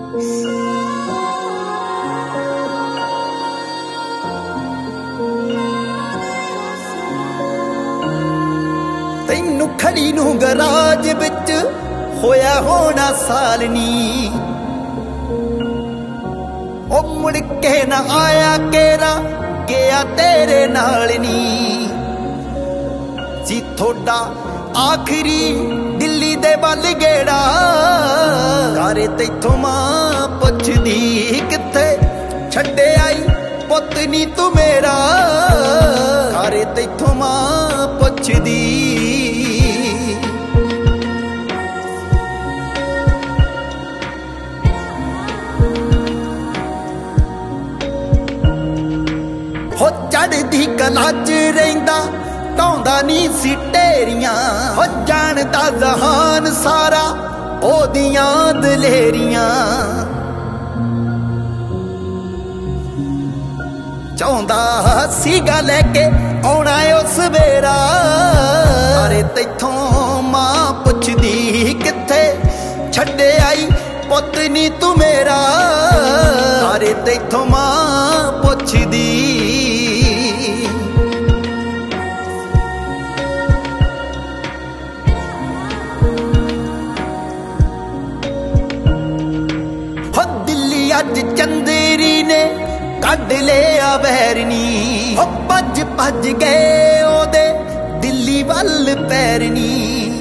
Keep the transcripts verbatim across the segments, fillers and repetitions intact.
तैनू खड़ी नू गराज विच होया होना साल नी, ओ मुड़ के ना आया केरा गया तेरे नाल नी। जी थोड़ा आखिरी दिल्ली दे वल गेड़ा, कारे तैथों मां पुछदी किथे छड्डे आई पुत नी तू मेरा, कारे तैथों मां पुछदी। हो चढ़दी कला च रहिंदा ढाउंदा नी सी ढेरियां, हो जानदा जहान सारा ओदियां दलेरियां। चाहुंदा सीगा लैके आउणा ओ सवेरा, अरे तैथों मां पुछदी किथे छड्डे आई पुत नी तू मेरा, अरे तैथों मां पुछदी। अज चंदेरी ने कड लिया बैरनी, हो भज भज गए ओदे दिल्ली वल पैरनी।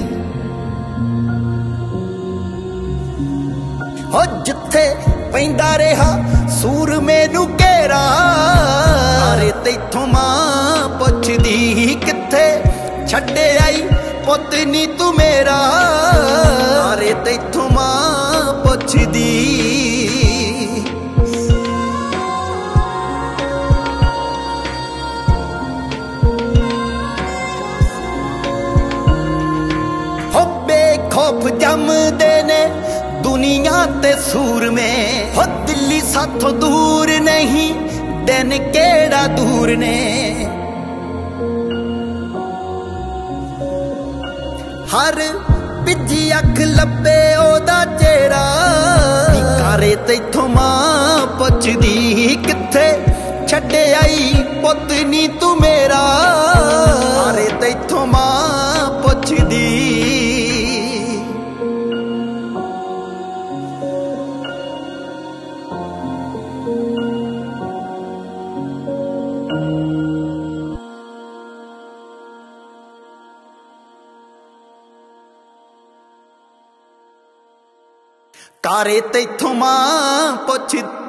हो जिथे पैंदा रहा सूर मैनू घेरा, अरे तैथों मां पुछदी किथे छड्डे आई पुत नी तू मेरा, अरे तैथों मां पुछदी। खौफ जमदे ने दुनिया ते सूर में, हो दिल्ली साथों दूर नहीं दिन केड़ा दूर ने। हर बिजी अख लब्बे ओदा चेहरा, कारे तैथों मां पुछदी किथे छड्डे आई पुत नी तू मेरा, कारे तैथों मां पुछदी। कारे तैथों मां पुछ